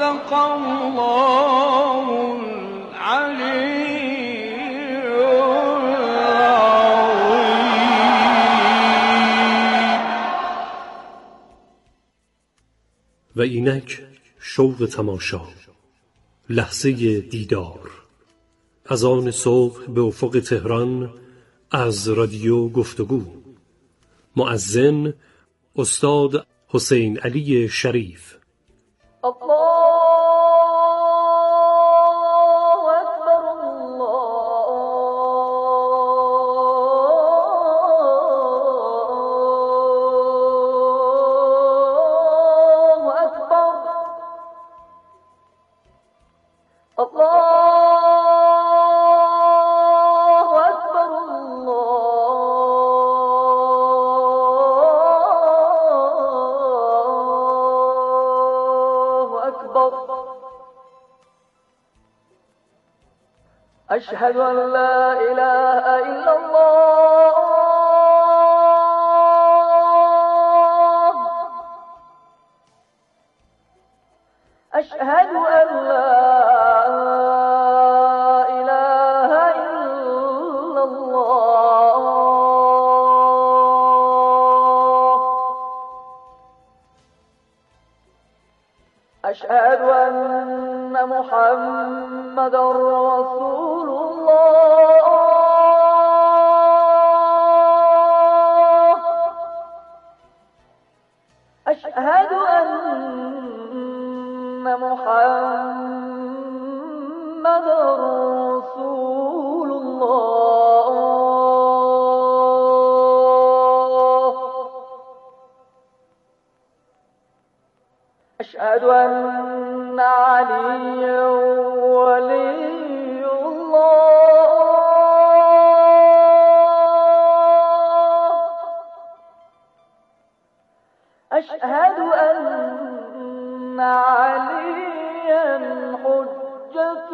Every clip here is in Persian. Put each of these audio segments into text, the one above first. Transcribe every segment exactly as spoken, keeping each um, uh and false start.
صدق الله العلي و اینک شوق تماشا، لحظه دیدار، از آن صبح به افق تهران از رادیو گفتگو. مؤذن استاد حسین علی شریف. أشهد أن لا إله إلا الله أشهد أن لا إله إلا الله أشهد أن محمد رسول أشهد أن محمد رسول الله أشهد أن عليا ولي الله أشهد أن عليا حجة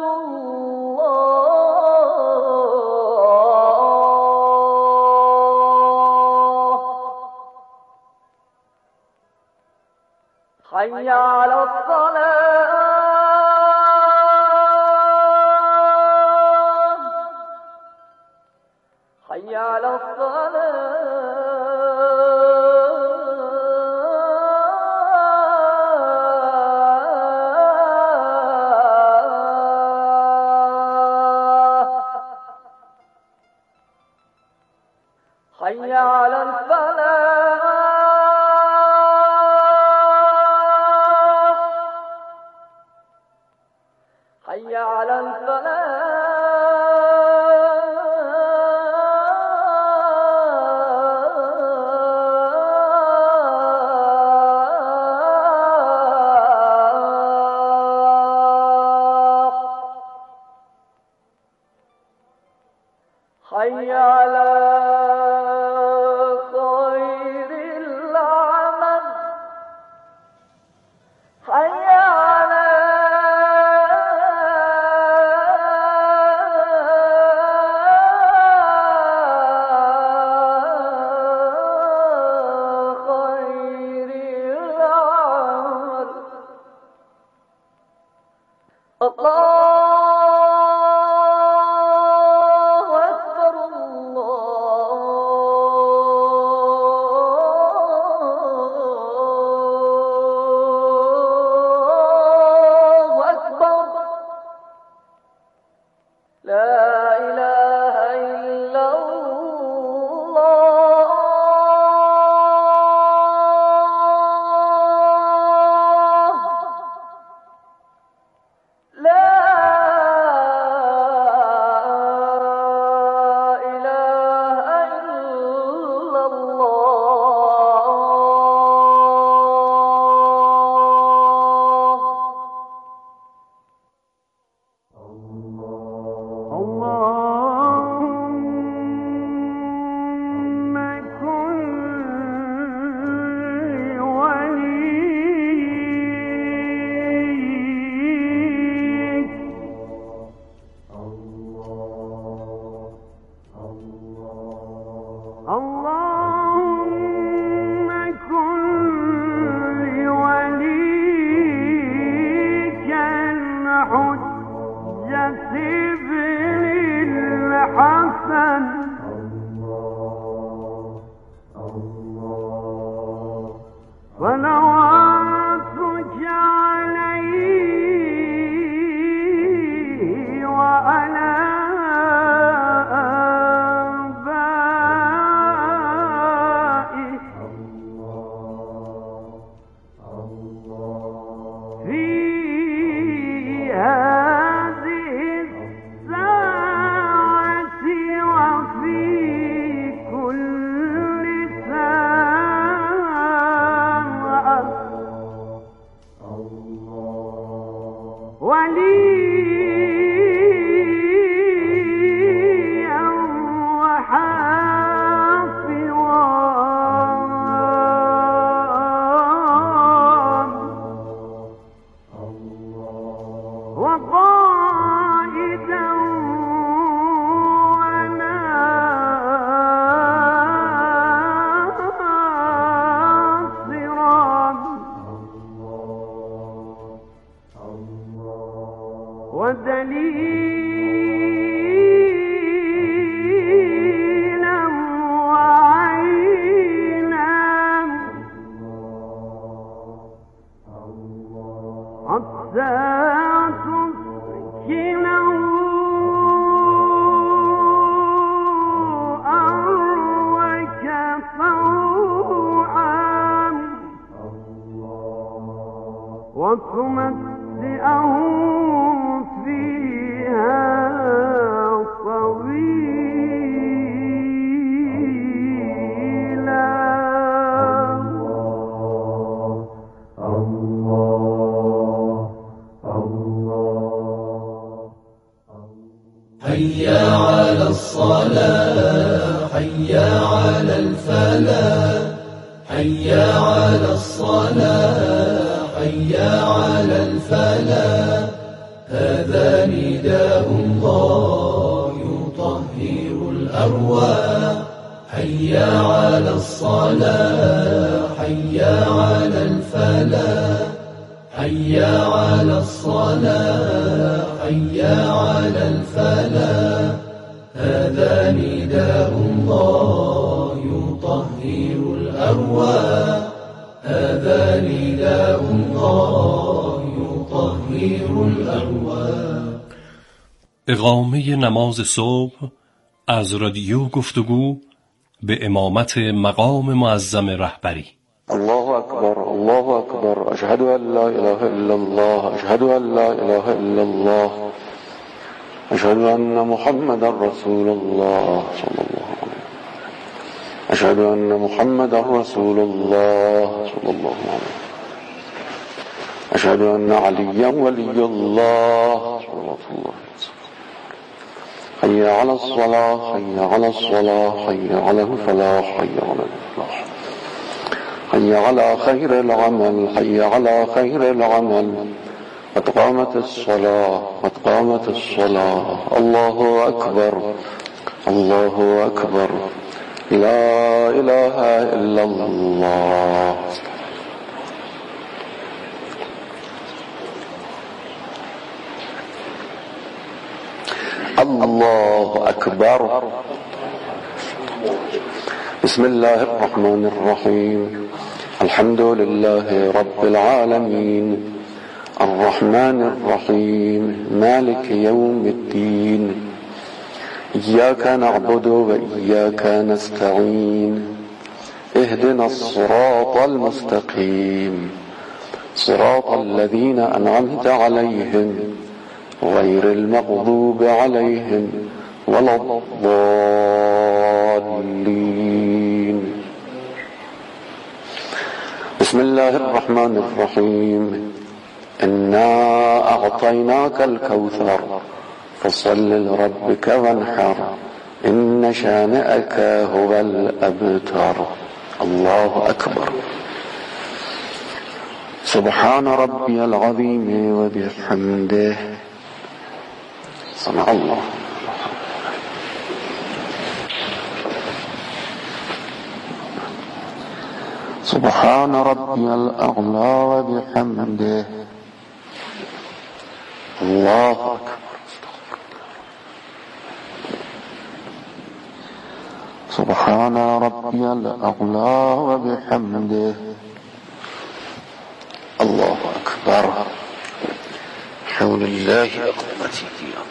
الله حي على الصلاة حي على الصلاة حي على الفلاح حي على الفلاح حي على خير العمل حي على خير العمل الله اللهم كن لوليك صلواتك عليه وعلى آبائه في هذه الساعة وفي كل ساعة وليا وحافظا وقائدا وناصرا ودليلا وعينا حتى تسكنه أرضك طوعا وتمتعه فيها طويلا. حي على الصلاة حي على الفلاح حي على الصلاة حي على الفلاح هذا نداء الله يطهر الأرواح حي على الصلاة حي على الفلاح حي على الصلاة حي على الفلاح هذا نداء الله يطهر الأرواح هذا نداء الله يطهر الأرواح. اقامه نماز صبح از رادیو گفتگو به امامت مقام معظم رهبری. الله أكبر الله أكبر أشهد أن لا إله إلا الله أشهد أن لا إله إلا الله أشهد أن محمد رسول الله صلى الله عليه وسلم أشهد أن محمد رسول الله صلى الله عليه وسلم أشهد أن عليا ولي الله صلى الله عليه وسلم حي على الصلاة حي على الصلاة حي على الفلاح حي على الفلاح حي على خير العمل حي على خير العمل قد قامت الصلاة قد قامت الصلاة الله أكبر الله أكبر لا إله إلا الله. الله أكبر. بسم الله الرحمن الرحيم الحمد لله رب العالمين الرحمن الرحيم مالك يوم الدين إياك نعبد وإياك نستعين اهدنا الصراط المستقيم صراط الذين أنعمت عليهم غير المغضوب عليهم ولا الضالين. بسم الله الرحمن الرحيم إنا أعطيناك الكوثر فصل لربك وانحر إن شانئك هو الأبتر. الله أكبر. سبحان ربي العظيم وبحمده صنع الله. سبحان ربي الأعلى وبحمده. الله أكبر. سبحان ربي الأعلى وبحمده حول الله أقومتي.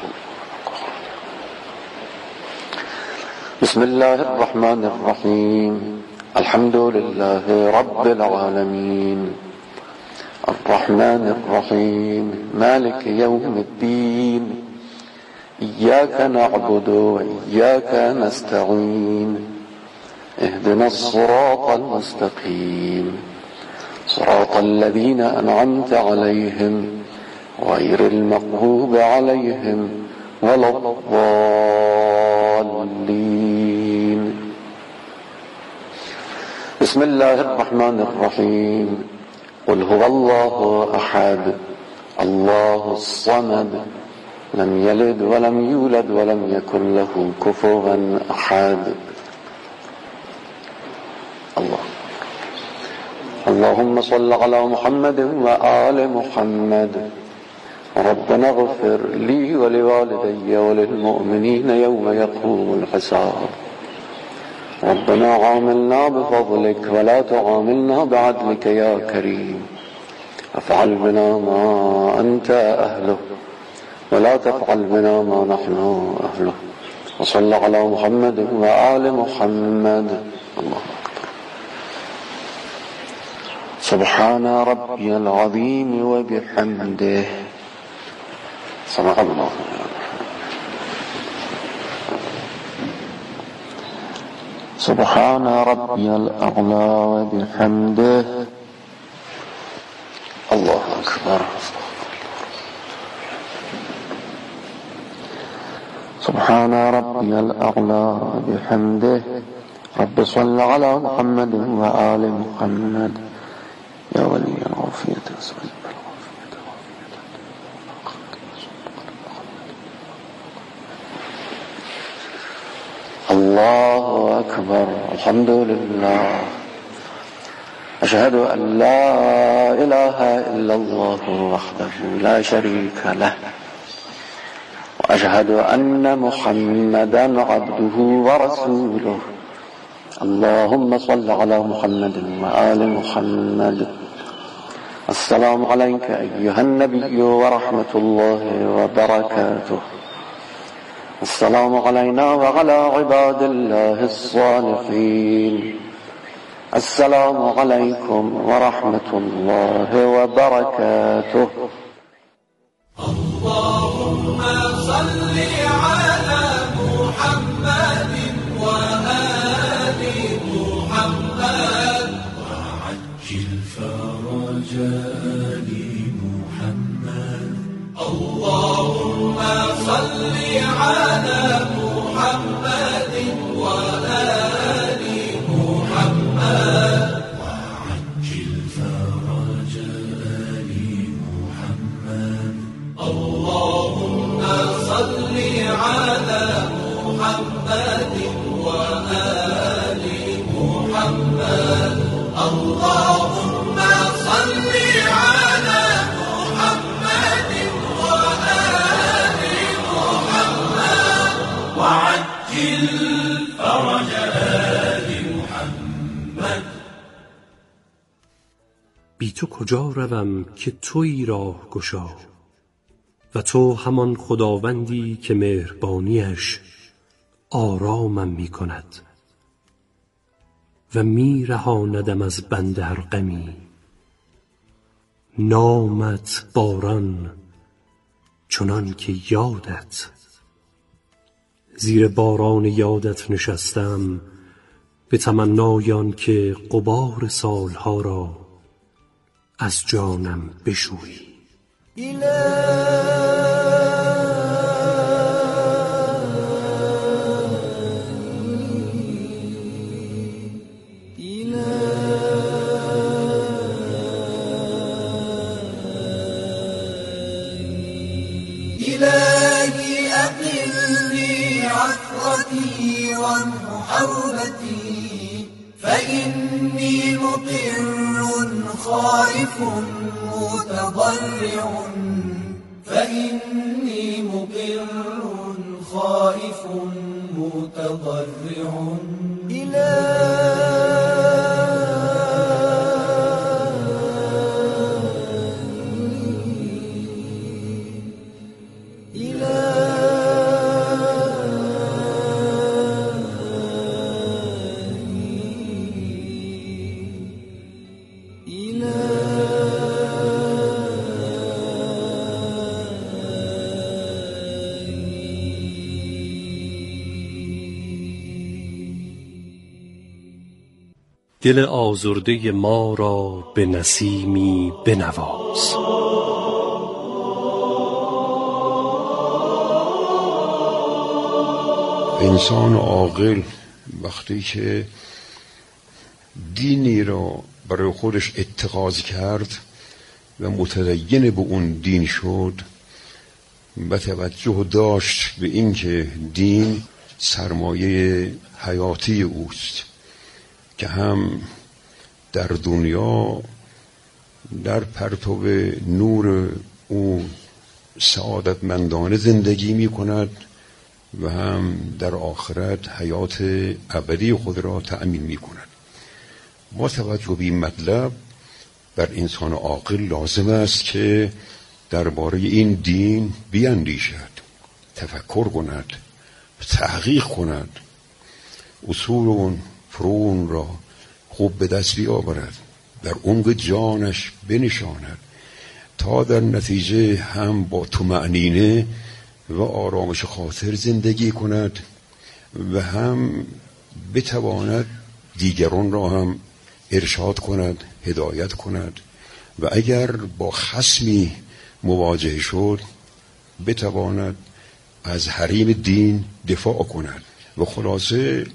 بسم الله الرحمن الرحيم. الحمد لله رب العالمين الرحمن الرحيم مالك يوم الدين إياك نعبد وإياك نستعين اهدنا الصراط المستقيم صراط الذين أنعمت عليهم غير المغضوب عليهم ولا الضالين. بسم الله الرحمن الرحيم. قل هو الله أحد الله الصمد لم يلد ولم يولد ولم يكن له كفوا أحد. الله اللهم صل على محمد وآل محمد. ربنا اغفر لي ولوالدي وللمؤمنين يوم يقوم الحساب. ربنا عاملنا بفضلك ولا تعاملنا بعدلك يا كريم. افعل بنا ما أنت أهله ولا تفعل بنا ما نحن أهله. وصل على محمد وآل محمد. الله أكبر. سبحان ربي العظيم وبحمده. صدق الله. سبحان ربي الأعلى وبحمده. الله أكبر. سبحان ربي الأعلى وبحمده. رب صل على محمد وآل محمد يا ولي العافية. الله أكبر. الحمد لله. أشهد أن لا إله إلا الله وحده لا شريك له وأشهد أن محمدا عبده ورسوله. اللهم صل على محمد وآل محمد. السلام عليك أيها النبي ورحمة الله وبركاته. السلام علينا وعلى عباد الله الصالحين. السلام عليكم ورحمة الله وبركاته. اللهم صل على محمد وآل محمد وعجل فرج آل محمد. اللهم صل على محمد وآل محمد وعجل فرج آل محمد. اللهم صل على محمد وآل محمد. اللهم صل على محمد وآل محمد وعجل فرج آل محمد. بی تو کجا روم که تویی راه گشا و تو همان خداوندی که مهربانیش آرامم می کند و می رهاندم از بند هر غمی. نامت باران چنان که یادت، زیر باران یادت نشستم به تمنای آن که غبار سالها را از جانم بشویی. إلهي أقلني عثرتي وامح حربتي فإني مقر خائف متضرع فإني مقر خائف متضرع دل آزرده ما را به نسیمی بنواز. انسان عاقل وقتی که دینی را برای خودش اتخاذ کرد و متدین به اون دین شد و توجه داشت به اینکه دین سرمایه حیاتی اوست که هم در دنیا در پرتو نور او سعادتمندانه زندگی می کند و هم در آخرت حیات ابدی خود را تأمین می کند. با توجه به این مطلب بر انسان عاقل لازم است که درباره این دین بیاندیشد، تفکر کند، تحقیق کند، اصول اون فرون را خوب به دست بیاورد، در عمق جانش بنشاند تا در نتیجه هم با طمأنینه و آرامش خاطر زندگی کند و هم بتواند دیگران را هم ارشاد کند، هدایت کند و اگر با خصمی مواجه شد بتواند از حریم دین دفاع کند و خلاصه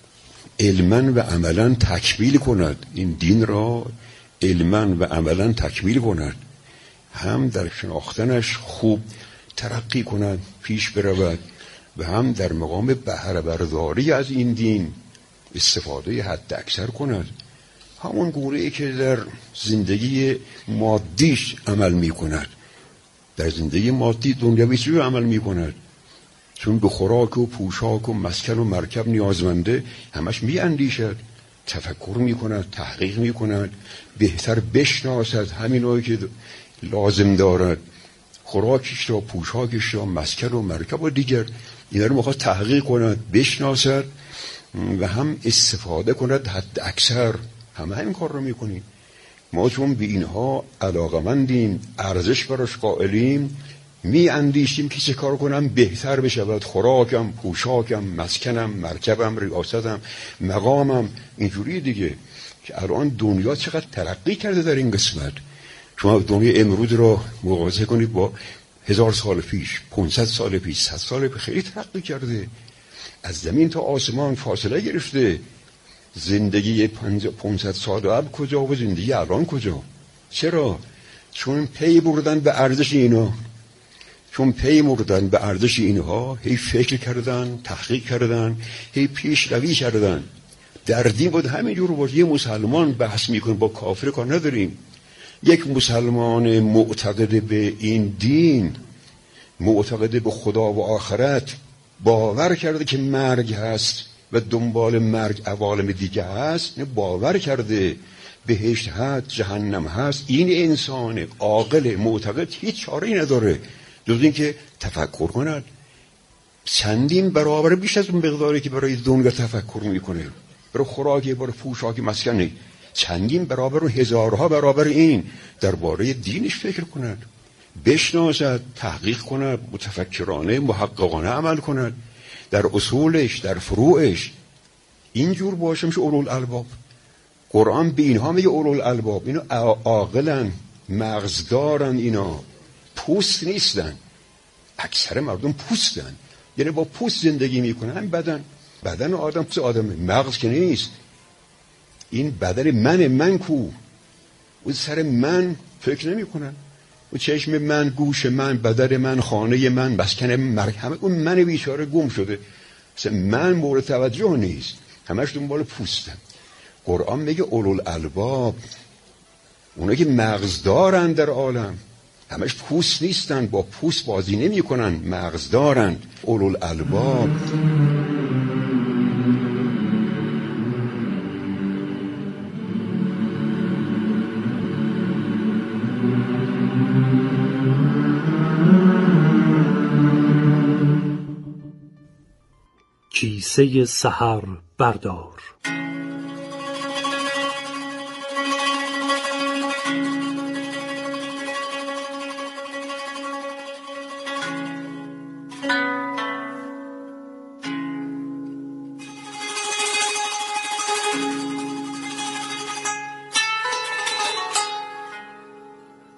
علما و عملا تکمیل کند، این دین را علما و عملا تکمیل کند، هم در شناختنش خوب ترقی کند، پیش برود و هم در مقام بهره برداری از این دین استفاده حد اکثر کند، همون گونه‌ای که در زندگی مادیش عمل می کند. در زندگی مادی دنیوی چیزی عمل می کند؟ چون به خوراک و پوشاک و مسکن و مرکب نیازمنده همش می اندیشد، تفکر می کند، تحقیق می کند، بهتر بشناسد همینایی که لازم دارد، خوراکش را، پوشاکش را، مسکن و مرکب و دیگر اینا رو میخواد تحقیق کند، بشناسد و هم استفاده کند حد اکثر. همه این کار رو میکنیم. ما چون به اینها علاقمندیم، ارزش براش قائلیم، می اندیشیم که چه کار کنم بهتر بشود، خوراکم، پوشاکم، مسکنم، مرکبم، ریاستم، مقامم، اینجوری دیگه. که الان دنیا چقدر ترقی کرده در این قسمت. شما دنیا امروز رو مقایسه کنید با هزار سال پیش، پانصد سال پیش، صد سال پیش، خیلی ترقی کرده. از زمین تا آسمان فاصله گرفته. زندگی پانصد سال قبل کجا و زندگی الان کجا؟ چرا؟ چون پی بردن به ارزش اینا، چون پی بردن به ارزش اینها، هی فکر کردن، تحقیق کردن، هی پیشروی کردن. در دین بود همینجور باشه. یه مسلمان بحث میکنه با کافر کار نداریم. یک مسلمان معتقد به این دین، معتقد به خدا و آخرت، باور کرده که مرگ هست و دنبال مرگ عوالم دیگه هست، باور کرده بهشت هست، جهنم هست، این انسان عاقل معتقد هیچ چاره‌ای نداره جز این که تفکر کند. چندین برابر بیش از اون مقداری که برای دنیا تفکر میکنه، برای خوراکی، برای پوشاکی، مسکنی، چندین برابر و هزارها برابر این درباره دینش فکر کند، بشناسد، تحقیق کند، متفکرانه، محققانه عمل کند در اصولش، در فروعش. اینجور باشه میشه اولو الالباب. قرآن به اینها میگه اولو الالباب. اینا عاقلن، مغز دارن، اینا پوست نیستن. اکثر مردم پوستن، یعنی با پوست زندگی میکنن. هم بدن بدن آدم پوست آدمه، مغز که نیست. این بدن من من کو، اون سر من فکر نمی کنن. اون چشم من، گوش من، بدن من، خانه من، مسکن من، همه اون من بیچاره گم شده. اصلا من مورد توجه نیست، همش دنبال پوستن. قرآن میگه اولو الالباب، اونا که مغز دارن در عالم، همش پوست نیستن، با پوست بازی نمی کنن، مغز دارن. اولو الالباب. کیسه سحر بردار.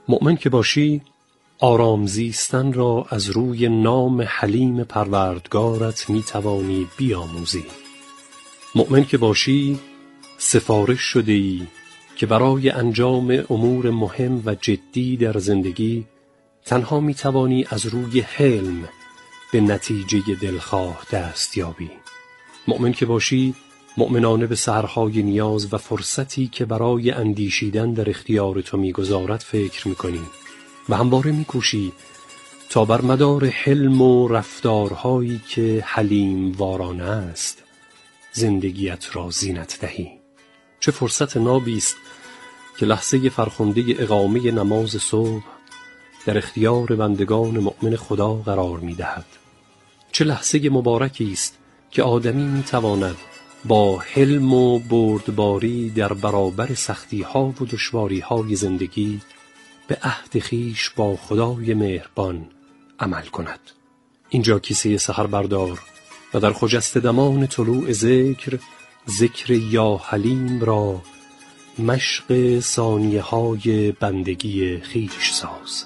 مؤمن که باشی آرام زیستن را از روی نام حلیم پروردگارت می توانی بیاموزی. مؤمن که باشی سفارش شده ای که برای انجام امور مهم و جدی در زندگی تنها می توانی از روی حلم به نتیجه دلخواه دست یابی. مؤمن که باشی مؤمنانه به سحرهای نیاز و فرصتی که برای اندیشیدن در اختیار تو می‌گذارد فکر می‌کنی و همواره می‌کوشی تا بر مدار حلم و رفتارهایی که حلیم وارانه است زندگیت را زینت دهی. چه فرصت نابی است که لحظه فرخنده اقامه نماز صبح در اختیار بندگان مؤمن خدا قرار می‌دهد. چه لحظه مبارکی است که آدمی می‌تواند با حلم و بردباری در برابر سختی‌ها و دشواری‌های زندگی به عهد خویش با خدای مهربان عمل کند. اینجا کیسه سحر بردار و در خجسته دمان طلوع ذکر ذکر یا حلیم را مشق ثانیه‌های بندگی خویش ساز.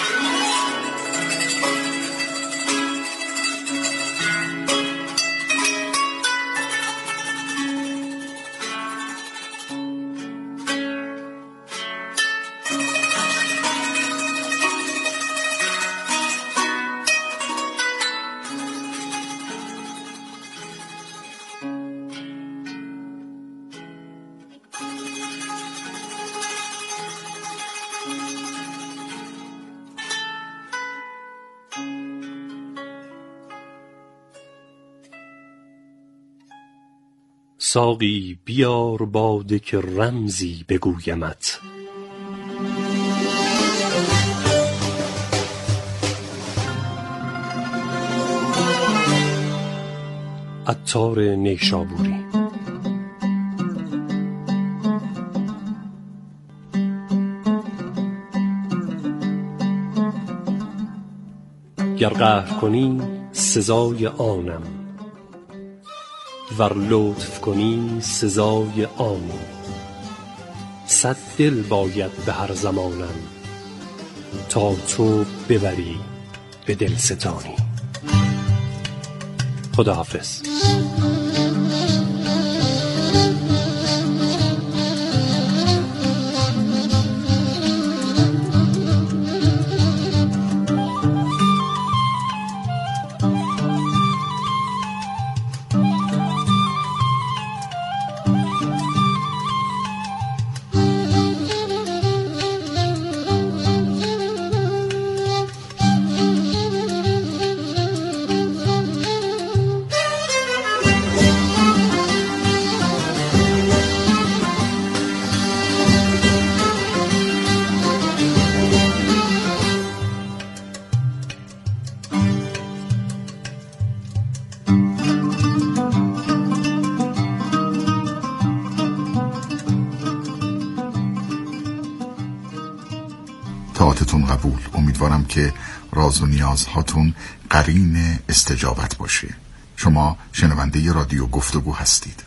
ساقی بیار باده که رمزی بگویمت. عطار نیشابوری. گر قهر کنی سزای آنم، ور لطف کنی سزای آنی. صد دل باید به هر زمانم، تا تو ببری به دلستانی. خداحافظ. طاعتتون قبول. امیدوارم که راز و نیازهاتون قرین استجابت باشه. شما شنونده رادیو گفتگو هستید.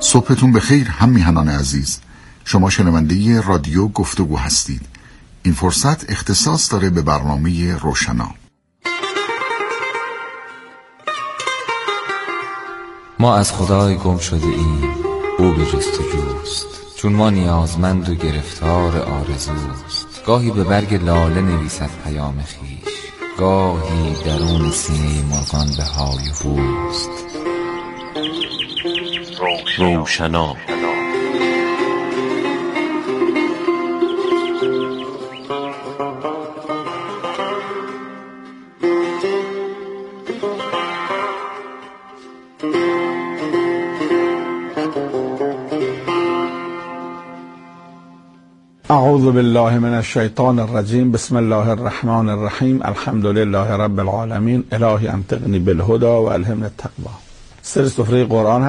صبحتون بخیر هم میهنان عزیز. شما شنونده رادیو گفتگو هستید. این فرصت اختصاص داره به برنامه روشنا. ما از خدای گم شده ایم، او به جستجوست، چون ما نیازمند و گرفتار آرزوست. گاهی به برگ لاله نویسد پیام خویش، گاهی درون سینه مرغان به های هوست. روشنا اعوذ بالله من الشیطان الرجیم. بسم الله الرحمن الرحیم. الحمد لله رب العالمین. الهی انطقنی بالهدى و الهمنی التقوی. سر سفره قرآن